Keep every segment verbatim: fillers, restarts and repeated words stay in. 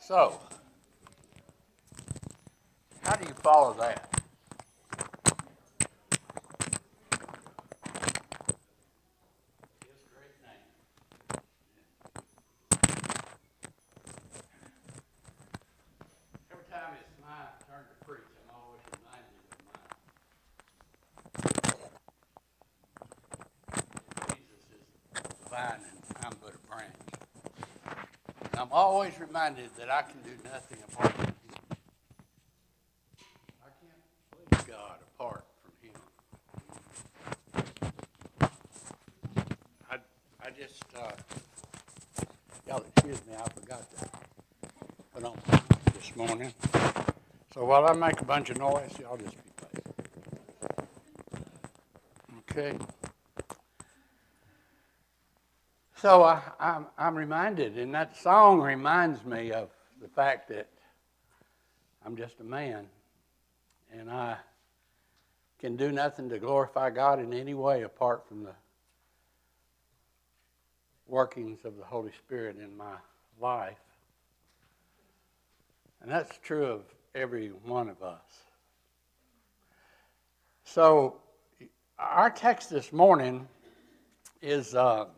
So, how do you follow that? His great name. Every time it's my turn to preach, I'm always reminded of mine. Jesus is the vine and I'm but a branch. And I'm always reminded that I can do nothing apart from Him. I can't please God apart from Him. I, I just, uh, y'all excuse me, I forgot to put on this morning. So while I make a bunch of noise, y'all just be patient. Okay. So I, I'm, I'm reminded, and that song reminds me of the fact that I'm just a man, and I can do nothing to glorify God in any way apart from the workings of the Holy Spirit in my life. And that's true of every one of us. So our text this morning is uh,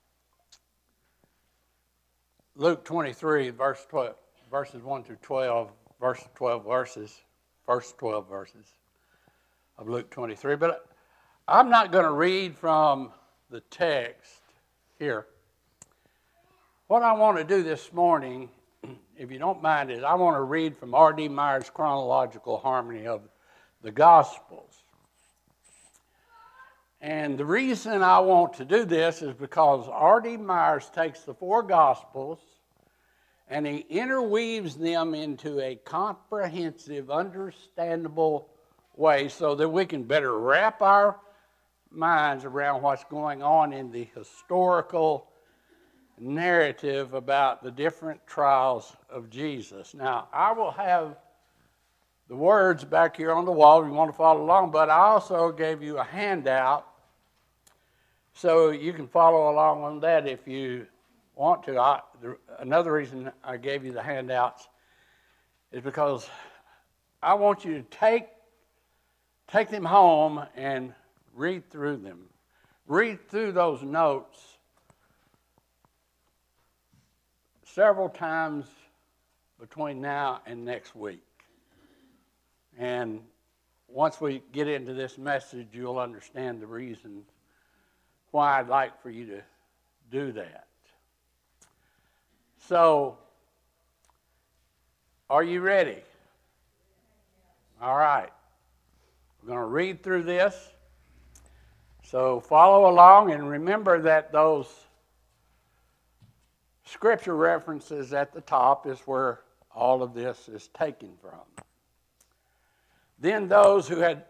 Luke twenty-three, verse twelve, verses one through twelve, verse twelve verses, first twelve verses of Luke twenty-three. But I'm not going to read from the text here. What I want to do this morning, if you don't mind, is I want to read from R D Myers' Chronological Harmony of the Gospels. And the reason I want to do this is because R D Myers takes the four Gospels and he interweaves them into a comprehensive, understandable way so that we can better wrap our minds around what's going on in the historical narrative about the different trials of Jesus. Now, I will have the words back here on the wall if you want to follow along, but I also gave you a handout so you can follow along on that if you want to. I, the, another reason I gave you the handouts is because I want you to take, take them home and read through them. Read through those notes several times between now and next week. And once we get into this message, you'll understand the reasons why I'd like for you to do that. So, are you ready? All right. We're going to read through this. So follow along and remember that those scripture references at the top is where all of this is taken from. Then those who had,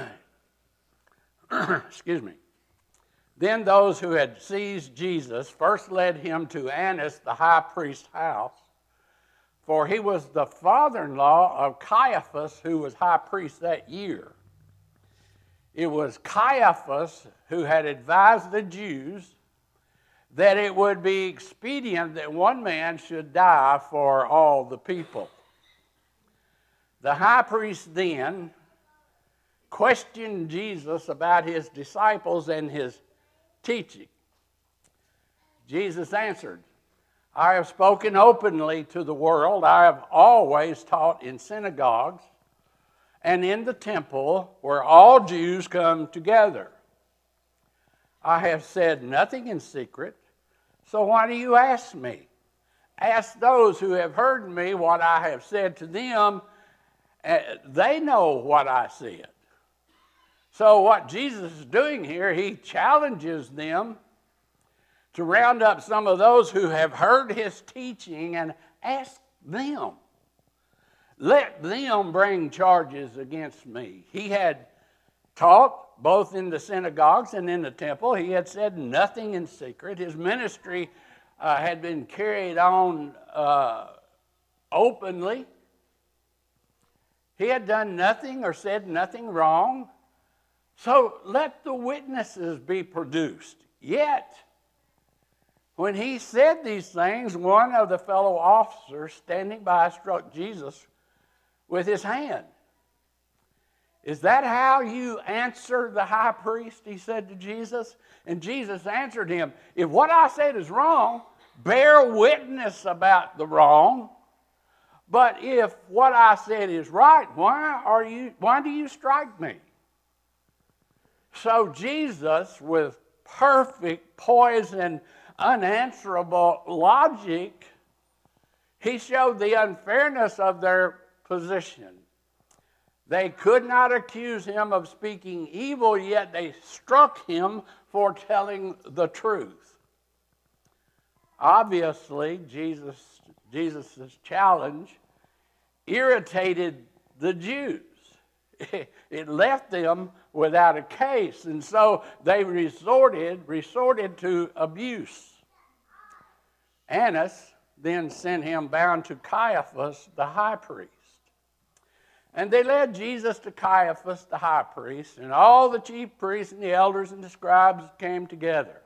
excuse me, then those who had seized Jesus first led him to Annas, the high priest's house, for he was the father-in-law of Caiaphas, who was high priest that year. It was Caiaphas who had advised the Jews that it would be expedient that one man should die for all the people. The high priest then questioned Jesus about his disciples and his teaching. Jesus answered, I have spoken openly to the world. I have always taught in synagogues and in the temple where all Jews come together. I have said nothing in secret, so why do you ask me? Ask those who have heard me what I have said to them. Uh, they know what I said. So what Jesus is doing here, he challenges them to round up some of those who have heard his teaching and ask them. Let them bring charges against me. He had taught both in the synagogues and in the temple. He had said nothing in secret. His ministry uh, had been carried on uh, openly. He had done nothing or said nothing wrong. So let the witnesses be produced. Yet, When he said these things, one of the fellow officers standing by struck Jesus with his hand. Is that how you answer the high priest? He said to Jesus. And Jesus answered him, if what I said is wrong, bear witness about the wrong. But if what I said is right, why are you, why do you strike me? So Jesus, with perfect poise and unanswerable logic, he showed the unfairness of their position. They could not accuse him of speaking evil, yet they struck him for telling the truth. Obviously, Jesus, Jesus' challenge irritated the Jews. It left them without a case, and so they resorted, resorted to abuse. Annas then sent him bound to Caiaphas, the high priest. And they led Jesus to Caiaphas, the high priest, and all the chief priests and the elders and the scribes came together.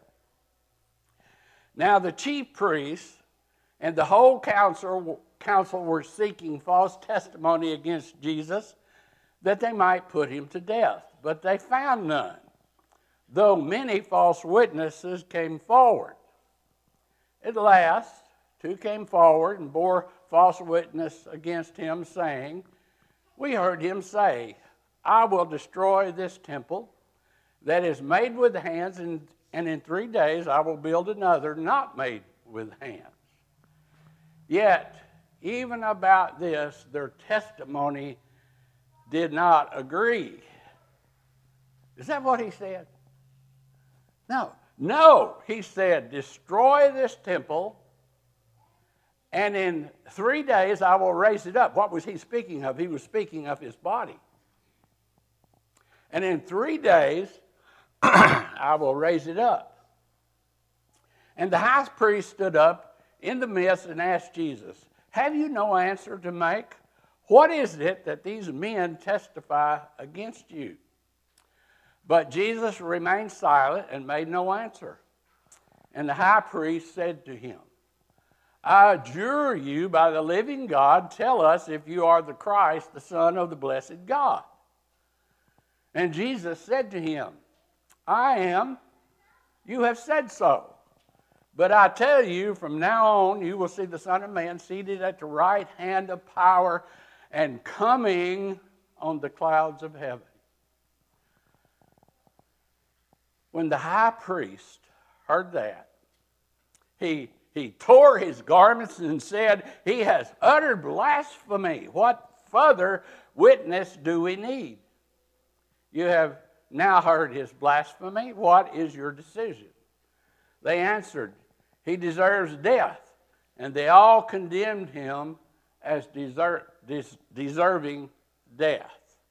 Now the chief priests and the whole council, council were seeking false testimony against Jesus, that they might put him to death. But they found none, though many false witnesses came forward. At last, two came forward and bore false witness against him, saying, we heard him say, I will destroy this temple that is made with hands, and, and in three days I will build another not made with hands. Yet, even about this, their testimony did not agree. Is that what he said? No. No, he said, destroy this temple, and in three days I will raise it up. What was he speaking of? He was speaking of his body. And in three days I will raise it up. And the high priest stood up in the midst and asked Jesus, have you no answer to make? What is it that these men testify against you? But Jesus remained silent and made no answer. And the high priest said to him, I adjure you by the living God, tell us if you are the Christ, the Son of the blessed God. And Jesus said to him, I am. You have said so. But I tell you, from now on you will see the Son of Man seated at the right hand of power and coming on the clouds of heaven. When the high priest heard that, he, he tore his garments and said, he has uttered blasphemy. What further witness do we need? You have now heard his blasphemy. What is your decision? They answered, he deserves death. And they all condemned him as deser- des- deserving death.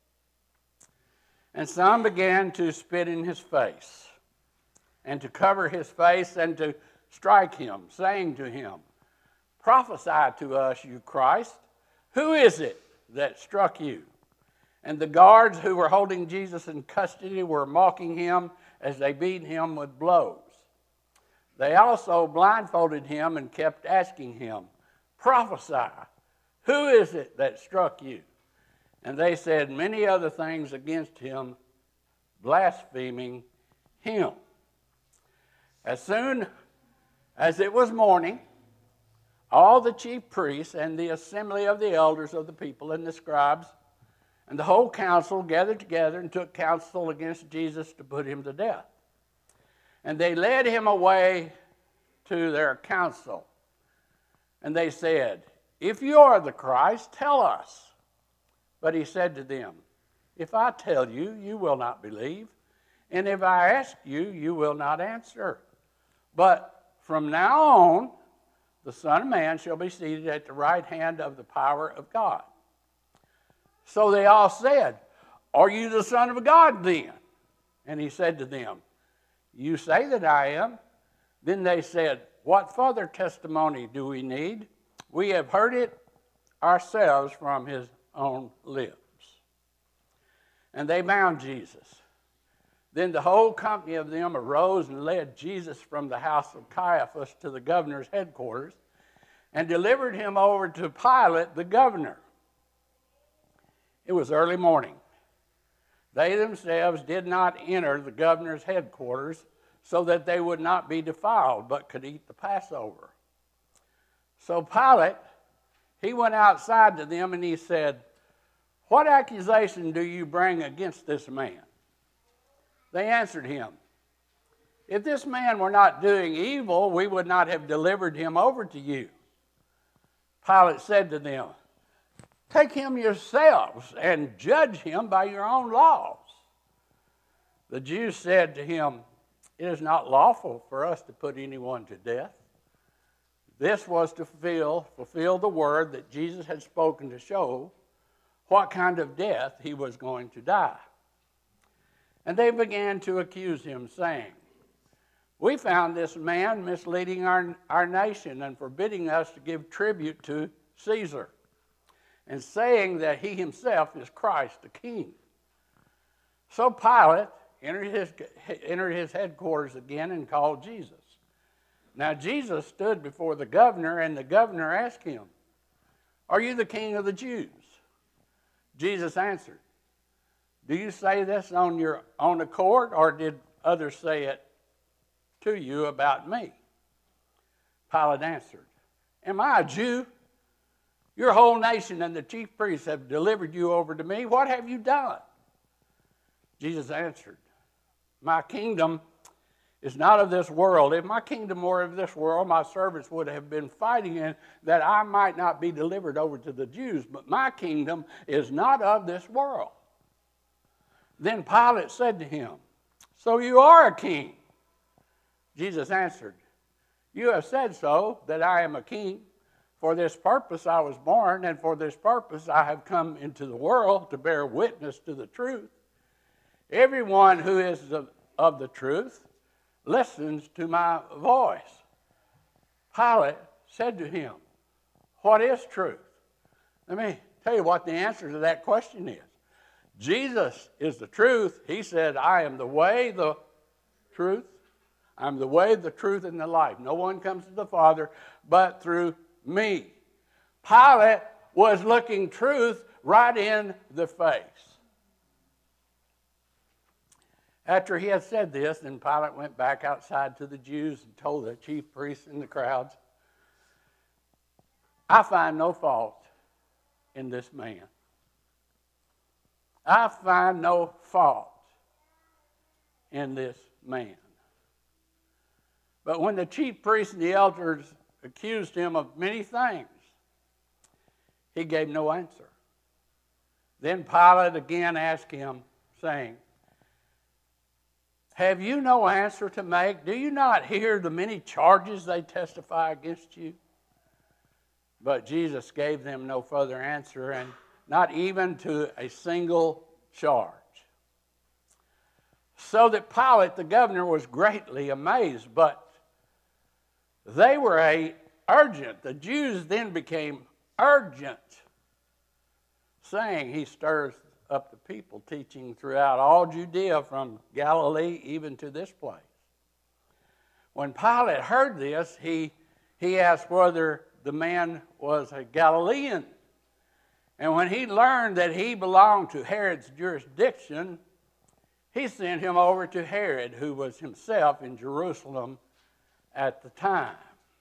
And some began to spit in his face, and to cover his face, and to strike him, saying to him, prophesy to us, you Christ. Who is it that struck you? And the guards who were holding Jesus in custody were mocking him as they beat him with blows. They also blindfolded him and kept asking him, prophesy, who is it that struck you? And they said many other things against him, blaspheming him. As soon as it was morning, all the chief priests and the assembly of the elders of the people and the scribes and the whole council gathered together and took counsel against Jesus to put him to death. And they led him away to their council. And they said, if you are the Christ, tell us. But he said to them, if I tell you, you will not believe. And if I ask you, you will not answer. But from now on, the Son of Man shall be seated at the right hand of the power of God. So they all said, are you the Son of God then? And he said to them, you say that I am. Then they said, what further testimony do we need? We have heard it ourselves from his own lips. And they bound Jesus. Then the whole company of them arose and led Jesus from the house of Caiaphas to the governor's headquarters and delivered him over to Pilate the governor. It was early morning. They themselves did not enter the governor's headquarters so that they would not be defiled, but could eat the Passover. So Pilate, he went outside to them and he said, "What accusation do you bring against this man?" They answered him, "If this man were not doing evil, we would not have delivered him over to you." Pilate said to them, "Take him yourselves and judge him by your own laws." The Jews said to him, "It is not lawful for us to put anyone to death." This was to fulfill, fulfill the word that Jesus had spoken to show what kind of death he was going to die. And they began to accuse him, saying, "We found this man misleading our, our nation and forbidding us to give tribute to Caesar, and saying that he himself is Christ the King." So Pilate entered his, entered his headquarters again and called Jesus. Now Jesus stood before the governor, and the governor asked him, "Are you the king of the Jews?" Jesus answered, "Do you say this on your own accord, or did others say it to you about me?" Pilate answered, "Am I a Jew? Your whole nation and the chief priests have delivered you over to me. What have you done?" Jesus answered, "My kingdom is not of this world. If my kingdom were of this world, my servants would have been fighting in that I might not be delivered over to the Jews. But my kingdom is not of this world." Then Pilate said to him, "So you are a king?" Jesus answered, "You have said so, that I am a king. For this purpose I was born, and for this purpose I have come into the world, to bear witness to the truth. Everyone who is of, of the truth listens to my voice." Pilate said to him, "What is truth?" Let me tell you what the answer to that question is. Jesus is the truth. He said, "I am the way, the truth. I'm the way, the truth, and the life. No one comes to the Father but through me." Pilate was looking truth right in the face. After he had said this, then Pilate went back outside to the Jews and told the chief priests and the crowds, "I find no fault in this man. I find no fault in this man." But when the chief priests and the elders accused him of many things, he gave no answer. Then Pilate again asked him, saying, "Have you no answer to make? Do you not hear the many charges they testify against you?" But Jesus gave them no further answer, and not even to a single charge. So that Pilate, the governor, was greatly amazed, but they were a urgent. The Jews then became urgent, saying, "He stirs up the people, teaching throughout all Judea from Galilee even to this place." When Pilate heard this, he, he asked whether the man was a Galilean. And when he learned that he belonged to Herod's jurisdiction, he sent him over to Herod, who was himself in Jerusalem at the time.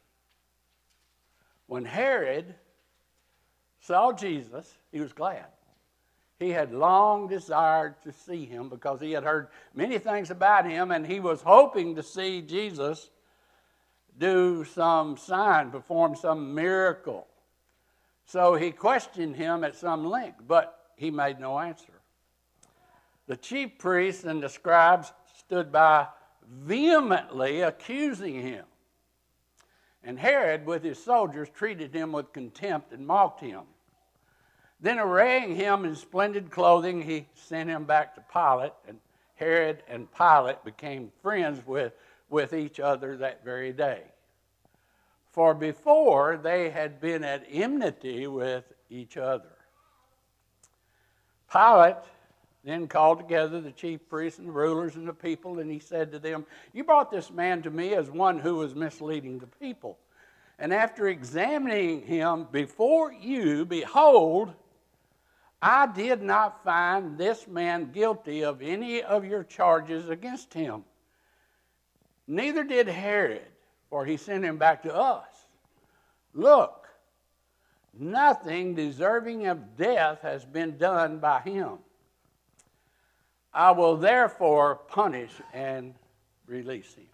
When Herod saw Jesus, he was glad. He had long desired to see him because he had heard many things about him, and he was hoping to see Jesus do some sign, perform some miracle. So he questioned him at some length, but he made no answer. The chief priests and the scribes stood by vehemently accusing him. And Herod, with his soldiers, treated him with contempt and mocked him. Then, arraying him in splendid clothing, he sent him back to Pilate, and Herod and Pilate became friends with, with each other that very day. For before, they had been at enmity with each other. Pilate then called together the chief priests and the rulers and the people, and he said to them, "You brought this man to me as one who was misleading the people. And after examining him before you, behold, I did not find this man guilty of any of your charges against him. Neither did Herod, for he sent him back to us. Look, nothing deserving of death has been done by him. I will therefore punish and release him."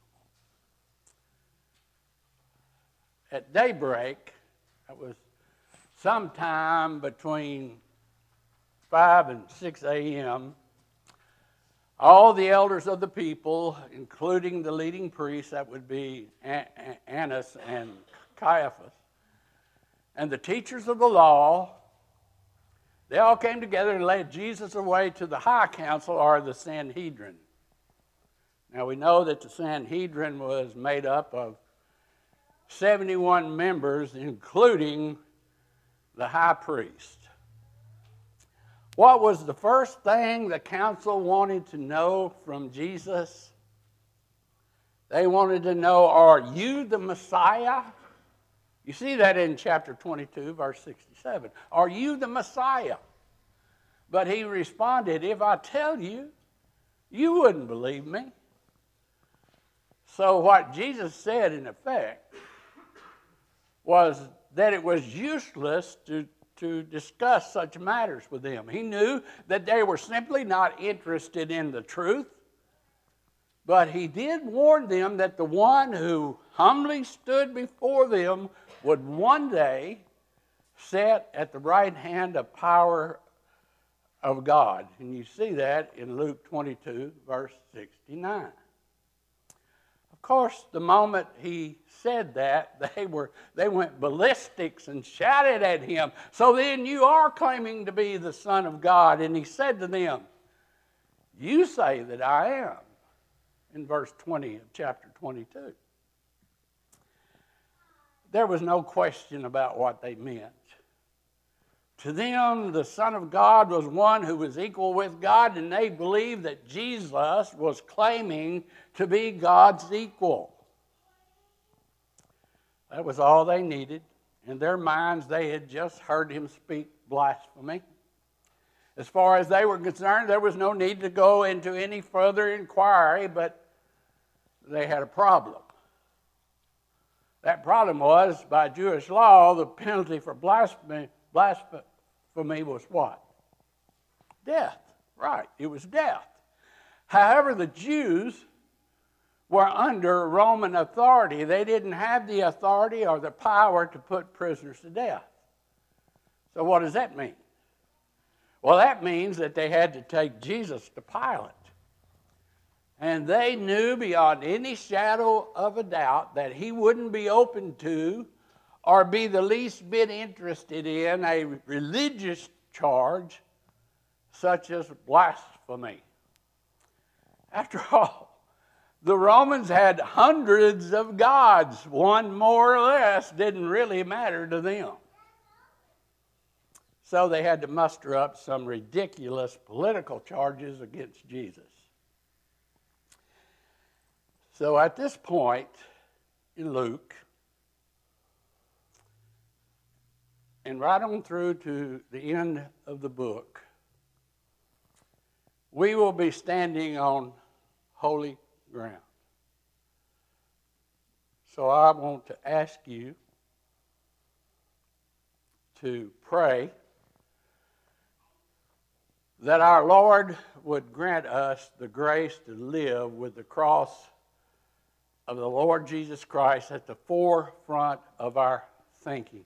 At daybreak, that was sometime between five and six a.m., all the elders of the people, including the leading priests, that would be Annas and Caiaphas, and the teachers of the law, they all came together and led Jesus away to the high council, or the Sanhedrin. Now we know that the Sanhedrin was made up of seventy-one members, including the high priest. What was the first thing the council wanted to know from Jesus? They wanted to know, are you the Messiah? You see that in chapter twenty-two, verse sixty-seven. Are you the Messiah? But he responded, if I tell you, you wouldn't believe me. So what Jesus said, in effect, was that it was useless to, to discuss such matters with them. He knew that they were simply not interested in the truth, but he did warn them that the one who humbly stood before them would one day sit at the right hand of power of God. And you see that in Luke twenty-two, verse sixty-nine. Of course, the moment he said that, they were they went ballistics and shouted at him, "So then you are claiming to be the Son of God." And he said to them, "You say that I am," in verse twenty of chapter twenty-two. There was no question about what they meant. To them, the Son of God was one who was equal with God, and they believed that Jesus was claiming to be God's equal. That was all they needed. In their minds, they had just heard him speak blasphemy. As far as they were concerned, there was no need to go into any further inquiry, but they had a problem. That problem was, by Jewish law, the penalty for blasphemy, blasphemy was what? Death. Right, it was death. However, the Jews were under Roman authority. They didn't have the authority or the power to put prisoners to death. So what does that mean? Well, that means that they had to take Jesus to Pilate. And they knew beyond any shadow of a doubt that he wouldn't be open to or be the least bit interested in a religious charge such as blasphemy. After all, the Romans had hundreds of gods. One more or less didn't really matter to them. So they had to muster up some ridiculous political charges against Jesus. So at this point in Luke, and right on through to the end of the book, we will be standing on holy ground. So I want to ask you to pray that our Lord would grant us the grace to live with the cross of the Lord Jesus Christ at the forefront of our thinking.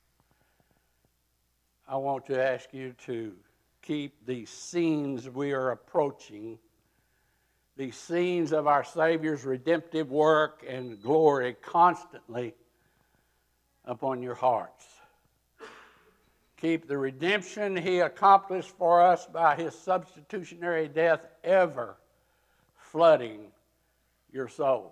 I want to ask you to keep these scenes we are approaching, these scenes of our Savior's redemptive work and glory, constantly upon your hearts. Keep the redemption he accomplished for us by his substitutionary death ever flooding your souls.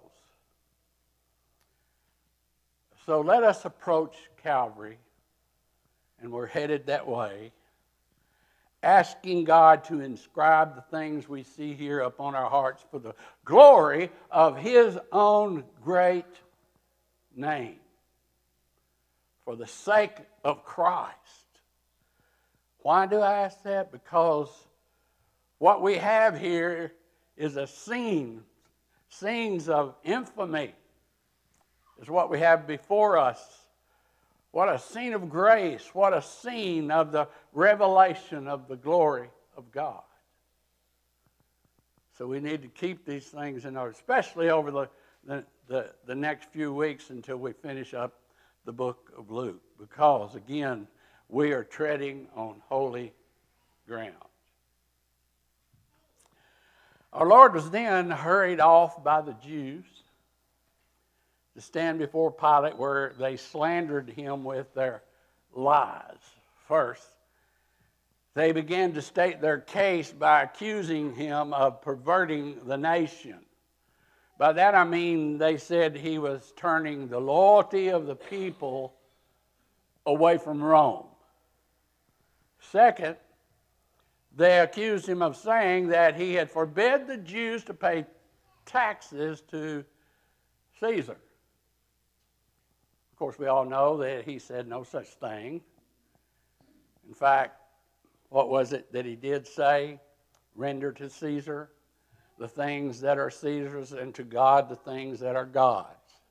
So let us approach Calvary, and we're headed that way, asking God to inscribe the things we see here upon our hearts for the glory of His own great name, for the sake of Christ. Why do I ask that? Because what we have here is a scene, scenes of infamy is what we have before us. What a scene of grace. What a scene of the revelation of the glory of God. So we need to keep these things in order, especially over the, the, the, the next few weeks until we finish up the book of Luke. Because, again, we are treading on holy ground. Our Lord was then hurried off by the Jews to stand before Pilate, where they slandered him with their lies. First, they began to state their case by accusing him of perverting the nation. By that I mean they said he was turning the loyalty of the people away from Rome. Second, they accused him of saying that he had forbid the Jews to pay taxes to Caesar. Of course, we all know that he said no such thing. In fact, what was it that he did say? Render to Caesar the things that are Caesar's, and to God the things that are God's.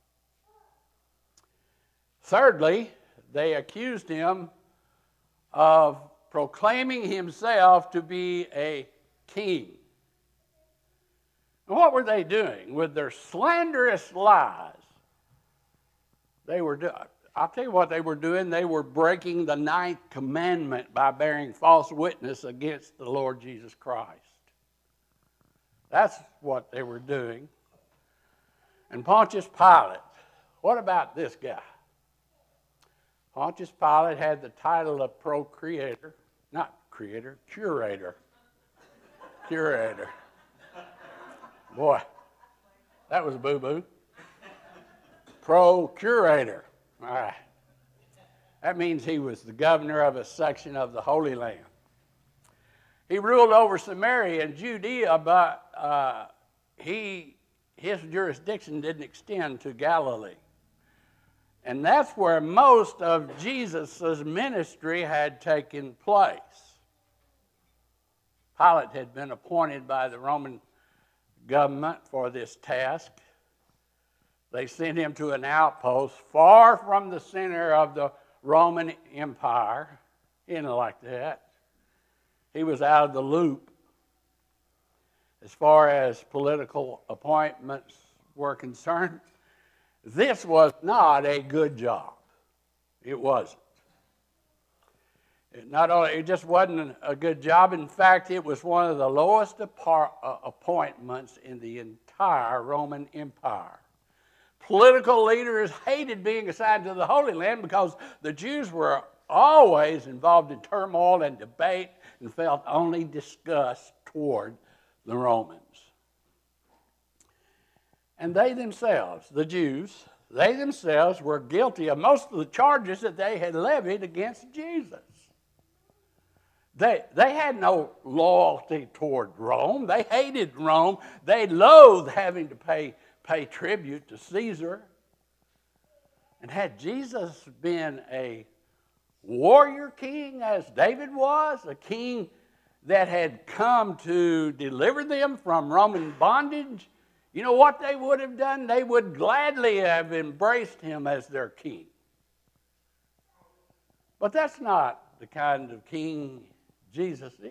Thirdly, they accused him of proclaiming himself to be a king. And what were they doing? With their slanderous lies, they were doing, I'll tell you what they were doing. They were breaking the ninth commandment by bearing false witness against the Lord Jesus Christ. That's what they were doing. And Pontius Pilate, what about this guy? Pontius Pilate had the title of procreator, not creator, curator. Curator. Boy, that was a boo-boo. Procurator. All right. That means he was the governor of a section of the Holy Land. He ruled over Samaria and Judea, but uh, he, his jurisdiction didn't extend to Galilee. And that's where most of Jesus' ministry had taken place. Pilate had been appointed by the Roman government for this task. They sent him to an outpost far from the center of the Roman Empire. He didn't like that. He was out of the loop as far as political appointments were concerned. This was not a good job. It wasn't. It not only, it just wasn't a good job. In fact, it was one of the lowest apart, uh, appointments in the entire Roman Empire. Political leaders hated being assigned to the Holy Land because the Jews were always involved in turmoil and debate and felt only disgust toward the Romans. And they themselves, the Jews, they themselves were guilty of most of the charges that they had levied against Jesus. They, they had no loyalty toward Rome. They hated Rome. They loathed having to pay, pay tribute to Caesar. And had Jesus been a warrior king, as David was, a king that had come to deliver them from Roman bondage, you know what they would have done? They would gladly have embraced him as their king. But that's not the kind of king Jesus is.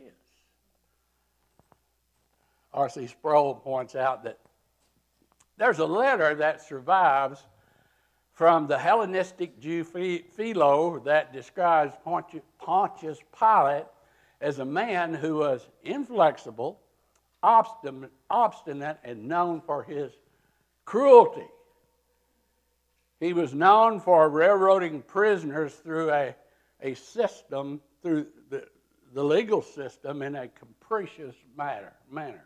R C Sproul points out that there's a letter that survives from the Hellenistic Jew Philo that describes Pontius Pilate as a man who was inflexible, obstinate, obstinate, and known for his cruelty. He was known for railroading prisoners through a, a system, through the, the legal system in a capricious manner. manner.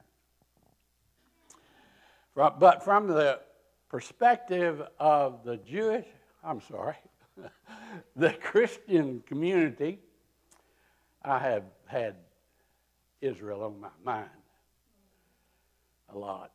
From, but from the perspective of the Jewish, I'm sorry, the Christian community, I have had Israel on my mind a lot.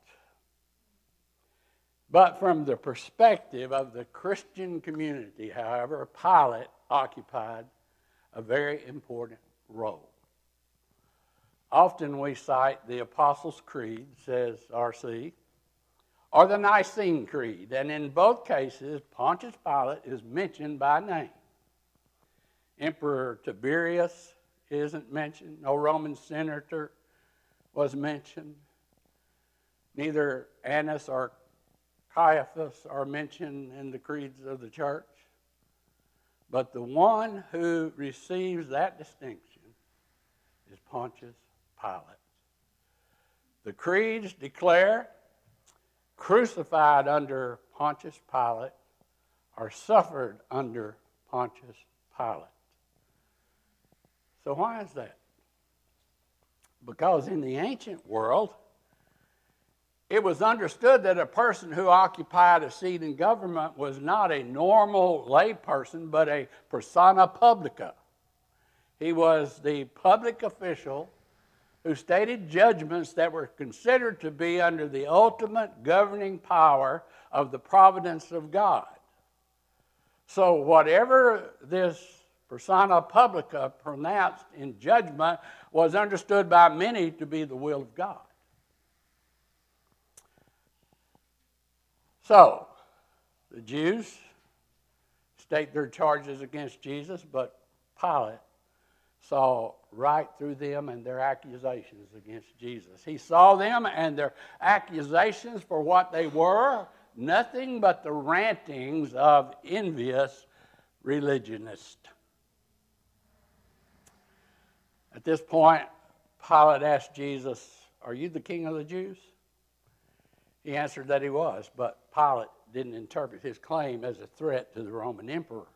But from the perspective of the Christian community, however, Pilate occupied a very important role. Often we cite the Apostles' Creed, says R C, or the Nicene Creed, and in both cases, Pontius Pilate is mentioned by name. Emperor Tiberius isn't mentioned. No Roman senator was mentioned. Neither Annas or Caiaphas are mentioned in the creeds of the church. But the one who receives that distinction is Pontius Pilate. The creeds declare crucified under Pontius Pilate or suffered under Pontius Pilate. So why is that? Because in the ancient world, it was understood that a person who occupied a seat in government was not a normal layperson, but a persona publica. He was the public official who stated judgments that were considered to be under the ultimate governing power of the providence of God. So whatever this persona publica pronounced in judgment was understood by many to be the will of God. So, the Jews state their charges against Jesus, but Pilate saw right through them and their accusations against Jesus. He saw them and their accusations for what they were, nothing but the rantings of envious religionists. At this point, Pilate asked Jesus, "Are you the king of the Jews?" He answered that he was, but Pilate didn't interpret his claim as a threat to the Roman emperor.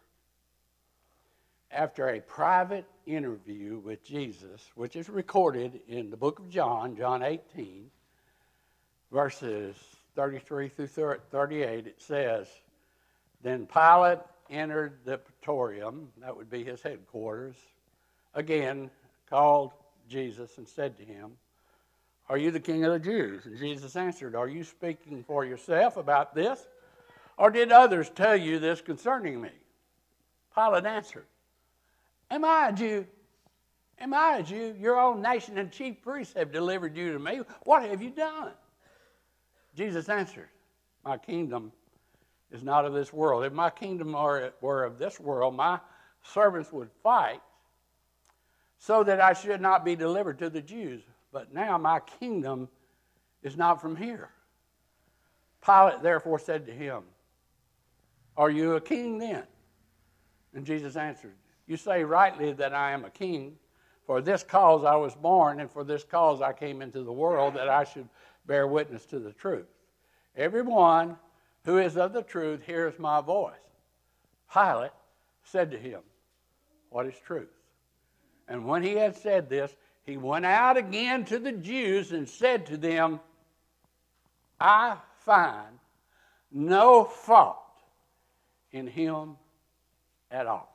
After a private interview with Jesus, which is recorded in the book of John, John eighteen, verses thirty-three through thirty-eight, it says, "Then Pilate entered the praetorium," that would be his headquarters, again called Jesus and said to him, "Are you the king of the Jews?" And Jesus answered, "Are you speaking for yourself about this, or did others tell you this concerning me?" Pilate answered, "Am I a Jew? Am I a Jew? Your own nation and chief priests have delivered you to me. What have you done?" Jesus answered, "My kingdom is not of this world. If my kingdom were of this world, my servants would fight so that I should not be delivered to the Jews. But now my kingdom is not from here." Pilate therefore said to him, "Are you a king then?" And Jesus answered, "You say rightly that I am a king. For this cause I was born, and for this cause I came into the world, that I should bear witness to the truth. Everyone who is of the truth hears my voice." Pilate said to him, "What is truth?" And when he had said this, he went out again to the Jews and said to them, "I find no fault in him at all."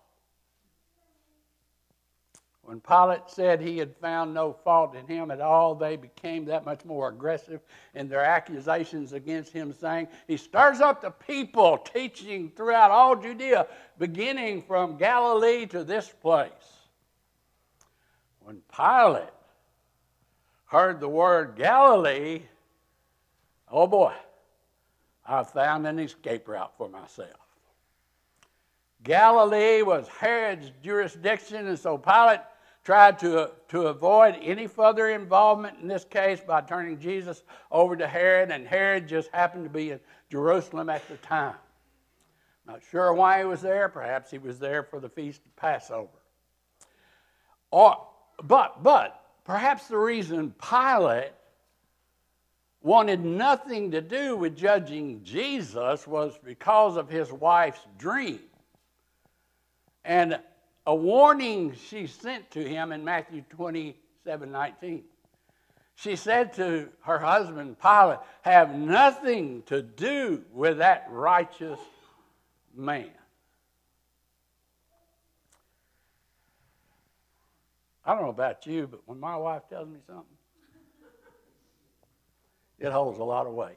When Pilate said he had found no fault in him at all, they became that much more aggressive in their accusations against him, saying, "He stirs up the people, teaching throughout all Judea, beginning from Galilee to this place." When Pilate heard the word Galilee, oh boy, I found an escape route for myself. Galilee was Herod's jurisdiction, and so Pilate tried to, to avoid any further involvement in this case by turning Jesus over to Herod, and Herod just happened to be in Jerusalem at the time. Not sure why he was there. Perhaps he was there for the feast of Passover. Or, but, but, perhaps the reason Pilate wanted nothing to do with judging Jesus was because of his wife's dream. And a warning she sent to him in Matthew twenty-seven nineteen. She said to her husband, Pilate, "Have nothing to do with that righteous man." I don't know about you, but when my wife tells me something, it holds a lot of weight.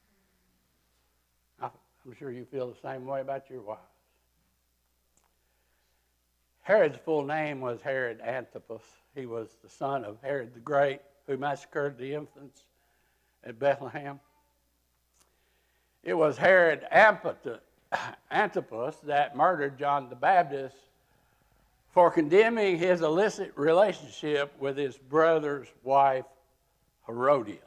I'm sure you feel the same way about your wives. Herod's full name was Herod Antipas. He was the son of Herod the Great, who massacred the infants at Bethlehem. It was Herod Antipas that murdered John the Baptist for condemning his illicit relationship with his brother's wife, Herodias.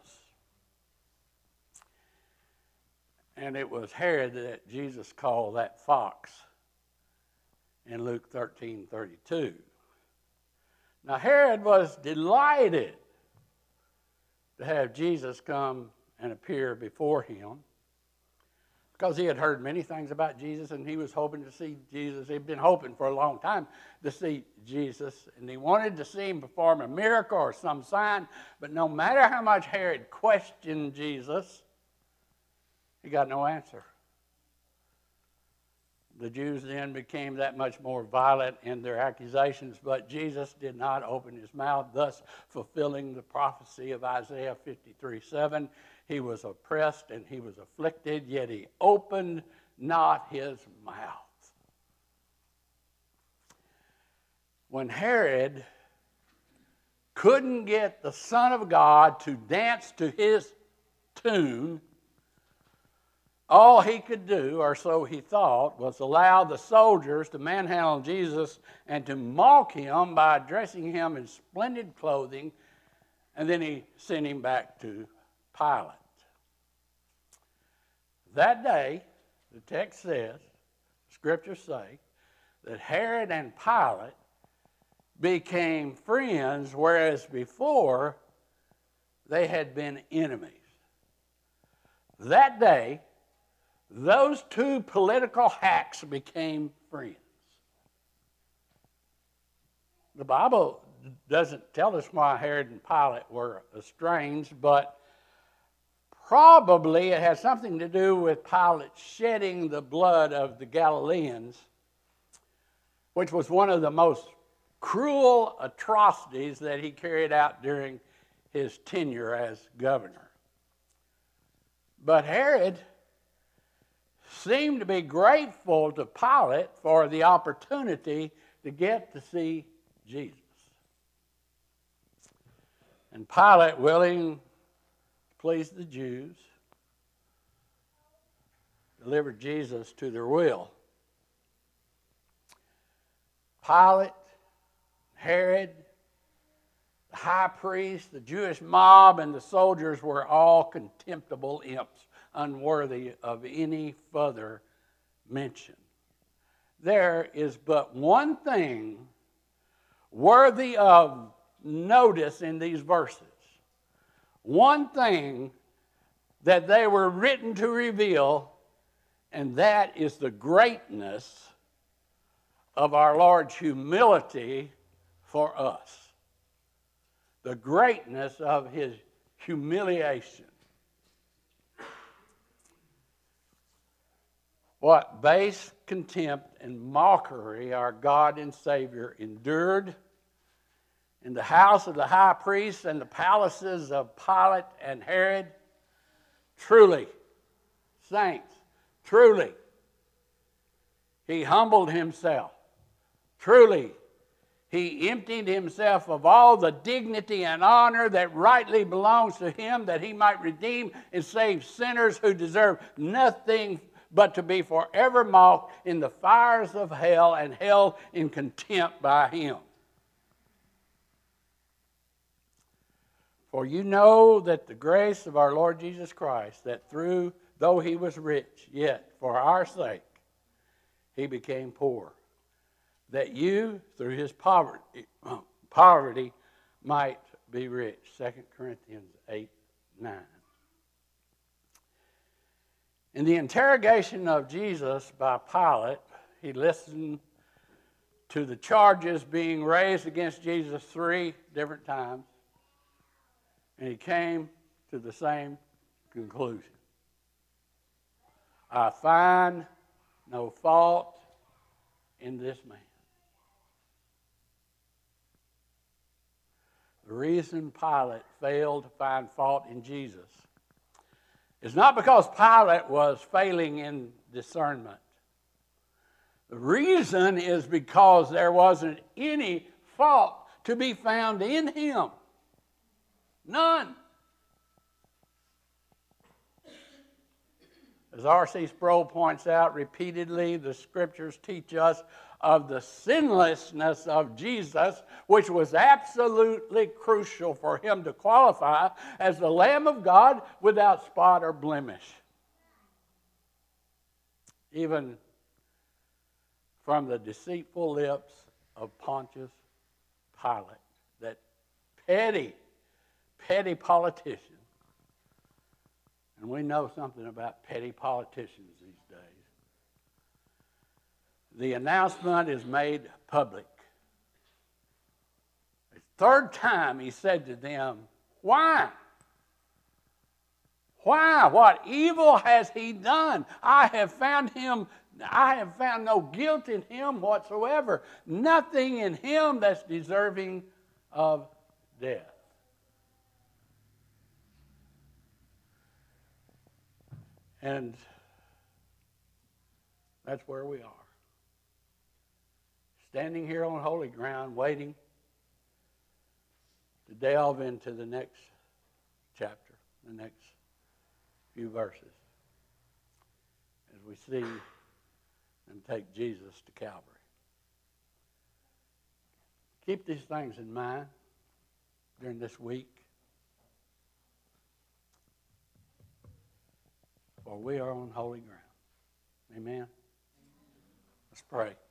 And it was Herod that Jesus called that fox in Luke thirteen thirty-two. Now, Herod was delighted to have Jesus come and appear before him because he had heard many things about Jesus and he was hoping to see Jesus. He'd been hoping for a long time to see Jesus, and he wanted to see him perform a miracle or some sign, but no matter how much Herod questioned Jesus, he got no answer. The Jews then became that much more violent in their accusations, but Jesus did not open his mouth, thus fulfilling the prophecy of Isaiah fifty-three seven. He was oppressed and he was afflicted, yet he opened not his mouth. When Herod couldn't get the Son of God to dance to his tune, all he could do, or so he thought, was allow the soldiers to manhandle Jesus and to mock him by dressing him in splendid clothing, and then he sent him back to Pilate. That day, the text says, scriptures say, that Herod and Pilate became friends, whereas before they had been enemies. That day, those two political hacks became friends. The Bible doesn't tell us why Herod and Pilate were estranged, but probably it has something to do with Pilate shedding the blood of the Galileans, which was one of the most cruel atrocities that he carried out during his tenure as governor. But Herod seemed to be grateful to Pilate for the opportunity to get to see Jesus. And Pilate, willing to please the Jews, delivered Jesus to their will. Pilate, Herod, the high priest, the Jewish mob, and the soldiers were all contemptible imps, unworthy of any further mention. There is but one thing worthy of notice in these verses. One thing that they were written to reveal, and that is the greatness of our Lord's humility for us. The greatness of his humiliation. What base contempt and mockery our God and Savior endured in the house of the high priest and the palaces of Pilate and Herod. Truly, saints, truly, he humbled himself. Truly, he emptied himself of all the dignity and honor that rightly belongs to him, that he might redeem and save sinners who deserve nothing but to be forever mocked in the fires of hell and held in contempt by him. For you know that the grace of our Lord Jesus Christ, that through, though he was rich, yet for our sake he became poor, that you, through his poverty, poverty might be rich. Second Corinthians eight nine. In the interrogation of Jesus by Pilate, he listened to the charges being raised against Jesus three different times, and he came to the same conclusion. I find no fault in this man. reason Pilate failed to find fault in Jesus is not because Pilate was failing in discernment. The reason is because there wasn't any fault to be found in him. None. As R C Sproul points out repeatedly, the scriptures teach us of the sinlessness of Jesus, which was absolutely crucial for him to qualify as the Lamb of God without spot or blemish. Even from the deceitful lips of Pontius Pilate, that petty, petty politician. And we know something about petty politicians these days. The announcement is made public. The third time he said to them, why? Why? What evil has he done? I have found him, I have found no guilt in him whatsoever. Nothing in him that's deserving of death. And that's where we are. Standing here on holy ground, waiting to delve into the next chapter, the next few verses, as we see them take Jesus to Calvary. Keep these things in mind during this week, for we are on holy ground. Amen? Let's pray.